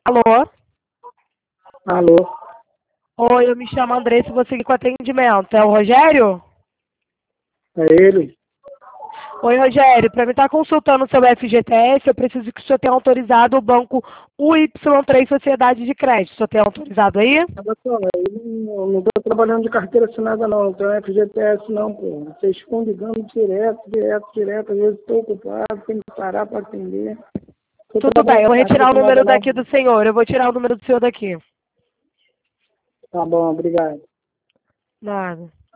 Alô? Alô? Oi, eu me chamo Andressa e vou seguir com atendimento. É o Rogério? É ele? Oi, Rogério. Para mim estar consultando o seu FGTS, eu preciso que o senhor tenha autorizado o banco UY3 Sociedade de Crédito. O senhor tem autorizado aí? Olha só, eu não estou trabalhando de carteira assinada não tenho FGTS não, pô. Vocês ficam ligando direto. Às vezes estou ocupado, tenho que parar para atender. Estou Tudo bem, trabalhando eu de vou carteira retirar o assinada número não. daqui do senhor. Eu vou tirar o número do senhor daqui. Tá bom, obrigado. Nada.